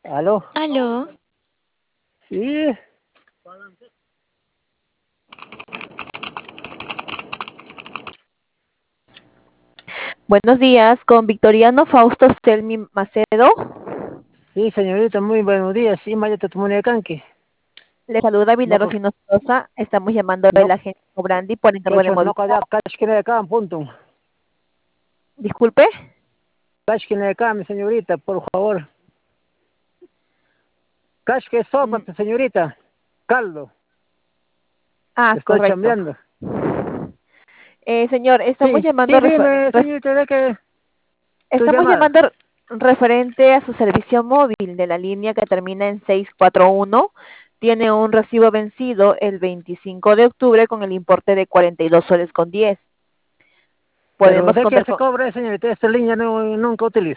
¿Aló? Aló, Sí, Buenos días, con Victoriano Fausto Selmi Macedo. sí, señorita, muy buenos días. Sí, Mayata Tumunecanqui. Le saluda No, Milagros Hinojosa. Estamos llamando de no, la agencia Cobrandi por encargo de cachos, no, movilidad. cachquine acá, punto. Disculpe. Cachquine acá, mi señorita, por favor. Cachque sopa, Mm, señorita. Caldo. Estoy Correcto. chambeando. Señor, Sí, sí, dime, señorita, de que tu estamos llamada. llamando referente a su servicio móvil de la línea que termina en 641. Tiene un recibo vencido el 25 de octubre con el importe de 42 soles con 10. Pero Podemos ¿de qué contar se con, cobra, señorita? Esta línea no, nunca utilizo.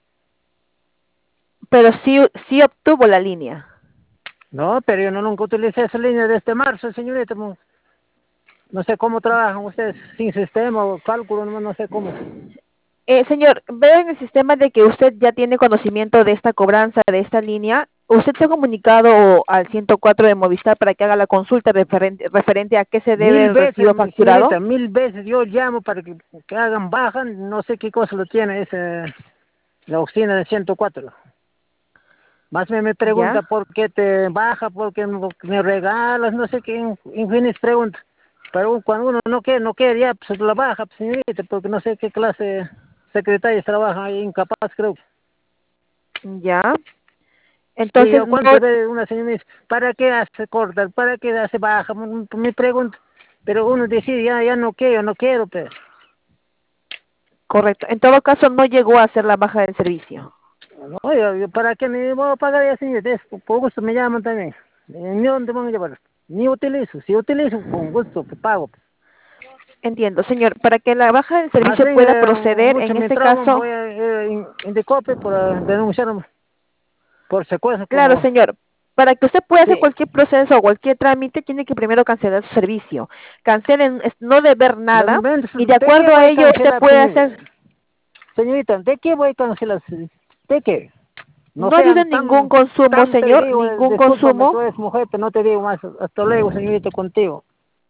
pero sí obtuvo la línea. No, pero yo no nunca utilicé esa línea desde marzo, señorita. No sé cómo trabajan ustedes, sin sistema o cálculo, no sé cómo. Señor, veo en el sistema de que usted ya tiene conocimiento de esta cobranza, de esta línea. ¿Usted se ha comunicado al 104 de Movistar para que haga la consulta referente a qué se debe Mil el veces, recibo mi facturado? señorita, mil veces yo llamo para que hagan baja, no sé qué cosa lo tiene la oficina de 104. Más me ¿Ya? pregunta por qué te baja, por qué me regalas, no sé qué, infinitas preguntas. Pero cuando uno no quiere ya, pues la baja, pues, señorita, porque no sé qué clase de secretarios trabajan ahí, incapaz creo. ¿Ya? Sí, Entonces, yo no, cuántas veces una señora me dice, ¿para qué hace cortar? ¿Para qué hace baja? Me pregunta. Pero uno decide, ya no quiero, pero. correcto. En todo caso, no llegó a hacer la baja del servicio. No, yo, ¿para qué me voy a pagar así? Por gusto me llaman también. Ni dónde van a llevar. Ni utilizo. Si utilizo, con gusto, que pago. Entiendo, señor. Para que la baja del Más servicio bien, pueda proceder, mucho en me este trauma, caso, voy a Indicope por denunciar por secuestro claro, como. señor. Para que usted pueda hacer Sí. cualquier proceso o cualquier trámite, tiene que primero cancelar su servicio. Cancelen, no deber nada, y de ¿De qué acuerdo a voy a ello usted cancelar, puede hacer. señorita? ¿De qué voy a cancelar? ¿De qué? No No ha habido sean ningún consumo, tan te señor, digo, ningún discúlpame, consumo. tú eres mujer, pero no te digo más. Hasta luego, señorita, contigo.